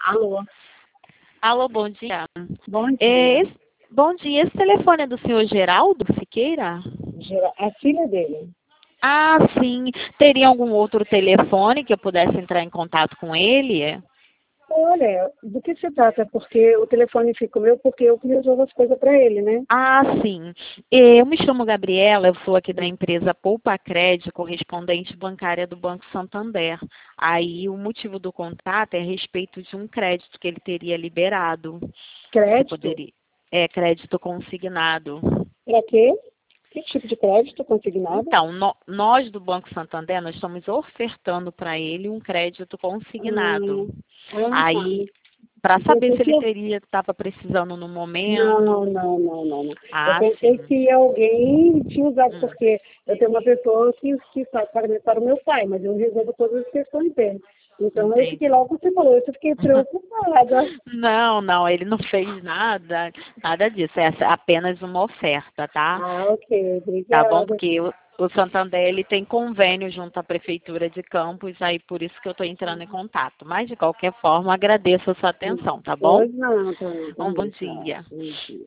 Alô, Alô, bom dia. bom É, dia. bom dia, esse telefone é do senhor Geraldo Siqueira? A filha dele. Ah, sim. Teria algum outro telefone que eu pudesse entrar em contato com ele? Olha, do que se trata? Porque o telefone ficou meu porque eu que resolvo as coisas para ele, né? Ah, sim. Eu me chamo Gabriela, eu sou aqui da empresa Poupa Crédito, correspondente bancária do Banco Santander. Aí o motivo do contato é a respeito de um crédito que ele teria liberado. Você Crédito? poderia. É crédito consignado. Para quê? Que tipo de crédito consignado? Então, nós do Banco Santander, nós estamos ofertando para ele um crédito consignado. Hum, tá. Aí, para Eu saber se ele pensei, estava precisando no não, momento. não, não, não, não. Eu Ah, pensei sim. que alguém tinha usado, Hum, porque eu tenho uma pessoa que faz pagamento para o meu pai, mas eu resolvo todas as questões dele. Então eu fiquei entendi. logo, você falou, eu fiquei preocupada. Não, não, ele não fez nada, nada disso. É apenas uma oferta, tá? Ah, ok, Tá bom? obrigada. Porque o Santander ele tem convênio junto à Prefeitura de Campos, aí por isso que eu estou entrando em contato. Mas, de qualquer forma, agradeço a sua atenção, tá bom? Pois não, tá, Um bom também, tá. dia. Bom dia.